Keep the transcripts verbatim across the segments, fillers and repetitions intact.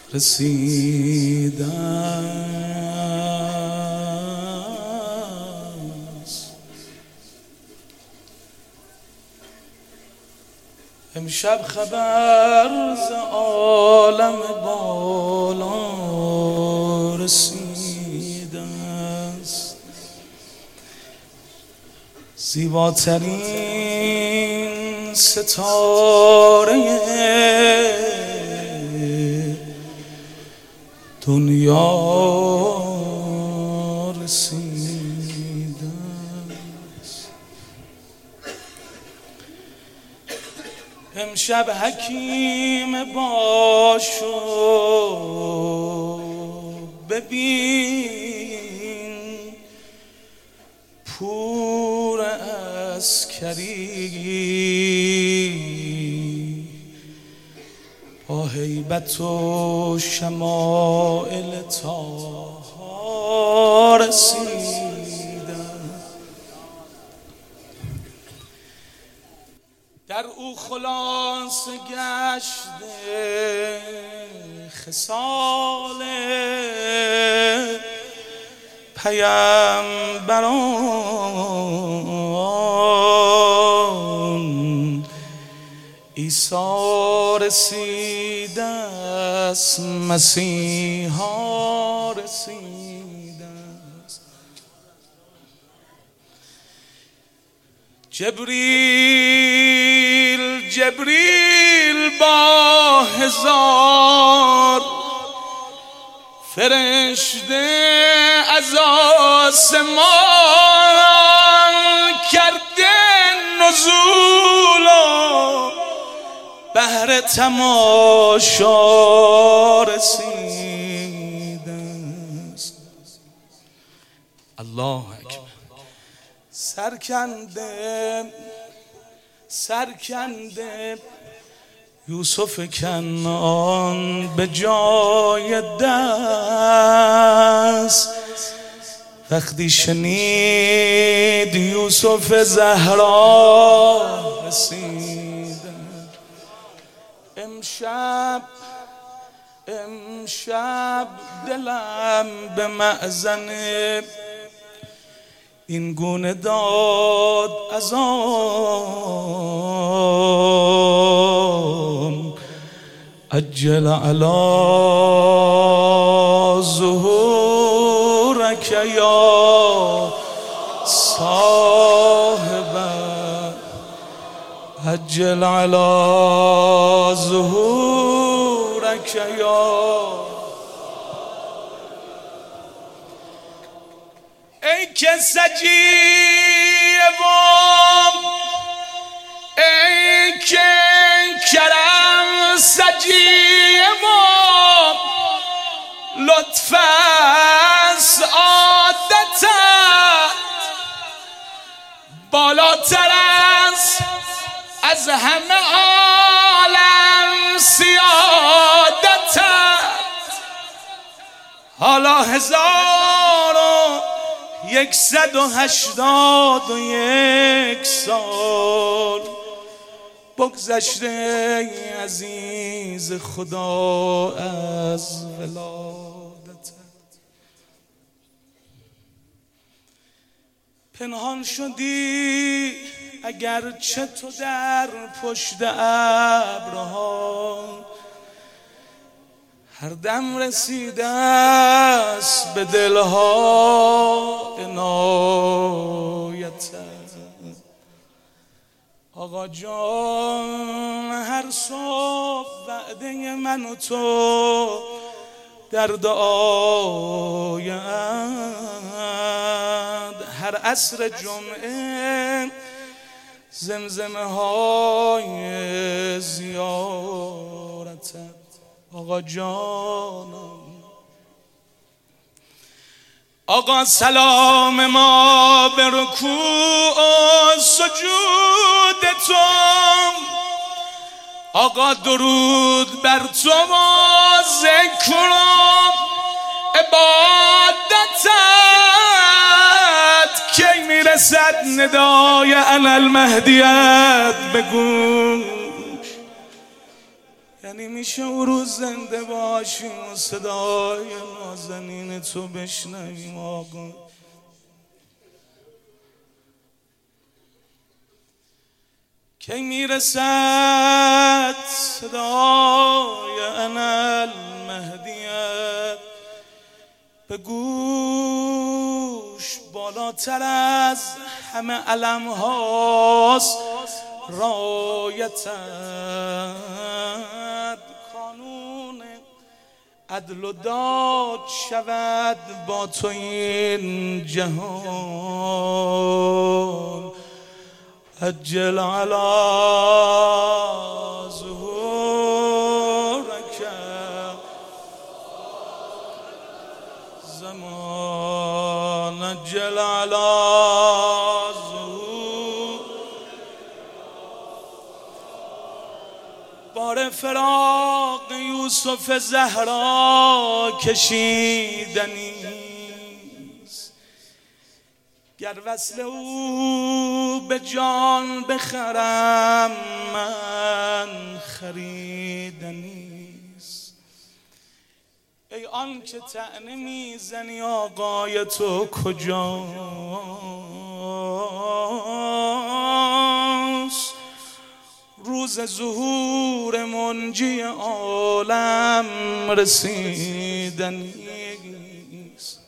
رسیده است. امشب خبر ز عالم بالا رسیده است. زیباترین ستاره دنیا رسیده است. امشب حکیم باش و ببین پور عسکری با هیبت و شمائل طاها رسیده. در او خلاصه گشته خصال پیامبران عیسی رسیده است، مسیحا رسیده است. جبریل جبریل با هزار فرشته از آسمان کرده نزول و بهر تماشا رسیده است. الله اکبر. سرکنده سرکنده یوسف کنعان به جای دست وقتی شنید یوسف زهرا رسیده. امشب امشب دلم به مأذن این گونه داد از آن عجل علی ظهورک یا صاحب عجل علی ظهورک یا ای که سجیبم ای که کرم سجیبم لطف از عادتت بالاتر است از همه عالم سیادتت. حالا هزار و یکصد و هشتاد و یک سال بگذشته ای عزیز خدا از ولادتت. پنهان شدی اگرچه تو در پشت ابرها هر دم رسیده است به دلها عنایتت. آقا جان هر صبح وعده من و تو در دعایند، هر عصر جمعه زمزمه های زیارتت. آقا جانم آقا سلام ما به رکوع و سجود تو، آقا درود بر تو و ذکر و عبادتت. کی میرسد ندای انا المهدیت به گوش؟ یعنی میشه او روز زنده باشیم و صدای نازنین تو بشنویم آقا. کی میرسد صدای انا المهدیت به گوش، بالاتر از همه علم هاست رایتت، قانون عدل و داد شود با تو این جهان. عجل علی ظهورک زمان، عجل علی ظهور. بار فراق یوسف زهرا کشیدنی، گر وصل او به جان بخرم من خریدنیست. ای آن که طعنه میزنی آقای تو کجاست؟ روز ظهور منجی عالم رسیدنیست.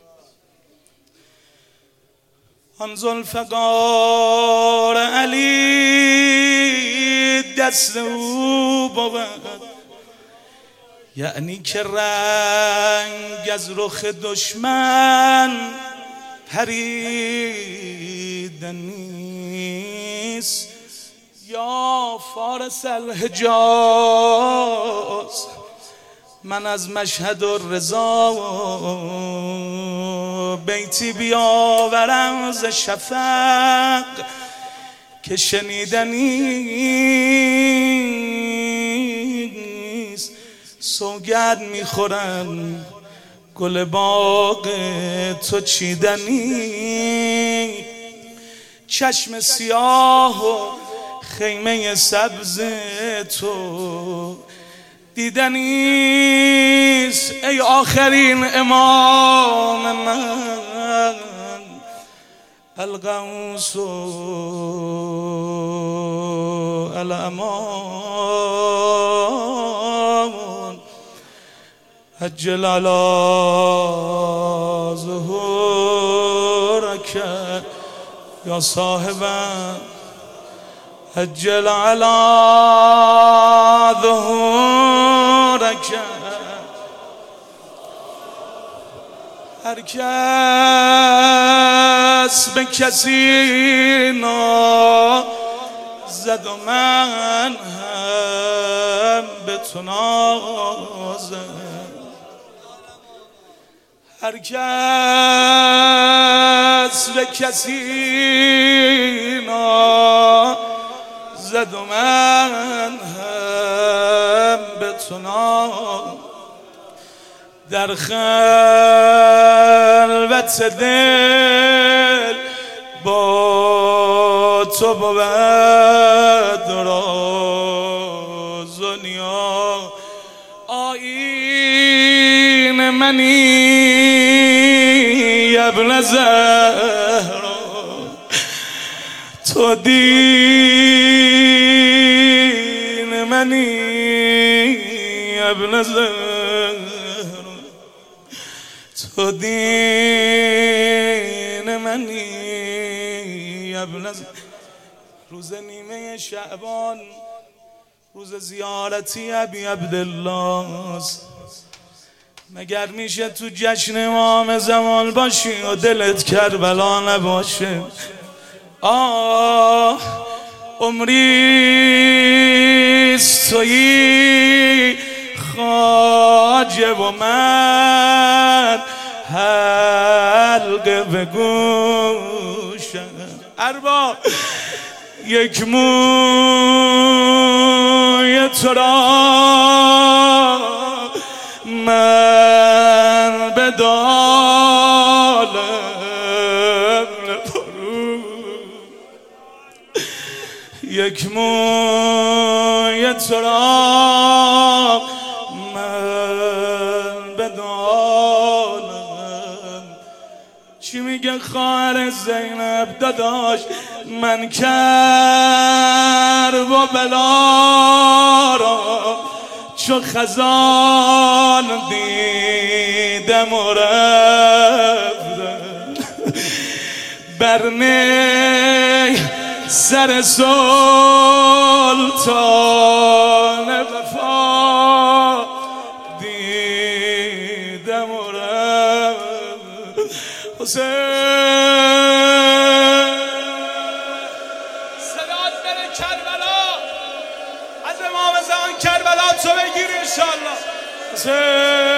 آن ذوالفقار علی دست او بود، یعنی که رنگ از رخ دشمن پریدنیست. یا فارس الحجاز من از مشهد الرضا بیتی بیاورم ز شفق که شنیدنیست. سوگند میخورم گل باغ تو چیدنی، چشم سیاه و خیمه سبز تو دیدنیست. ای آخرین امام من الغوث الامان، عجل علی ظهورک یا صاحبا، عجل علی ظهورک. هر کس به کسی نازد و من هم به تو نازم. هر کس به کسی نازد و من هم به تو نازم. در خلوت دل با تو بود راز و نیا. آیین منی ابن زهرا، تو دین منی ابن زهرا، تو دین منی ابن زهرا. روز نیمه شعبان روز زیارتی ابی عبدالله، مگر میشه تو جشن امام زمان باشی و دلت کربلا نباشه؟ آه عمریست تویی خواجه و من حلقه به گوشم. ارباب یک موی تو را من به دالم نپرو، یک موی تو را بدانم. چی میگه خواهر زینب داداش؟ من کرب و بلا را چو خزان دیدم و رفتم، بر نی سر سلطان وفا دیدم و رفتم. حسین صدات بره کربلا، از امام زمان کربلا تو بگیر انشالله. حسین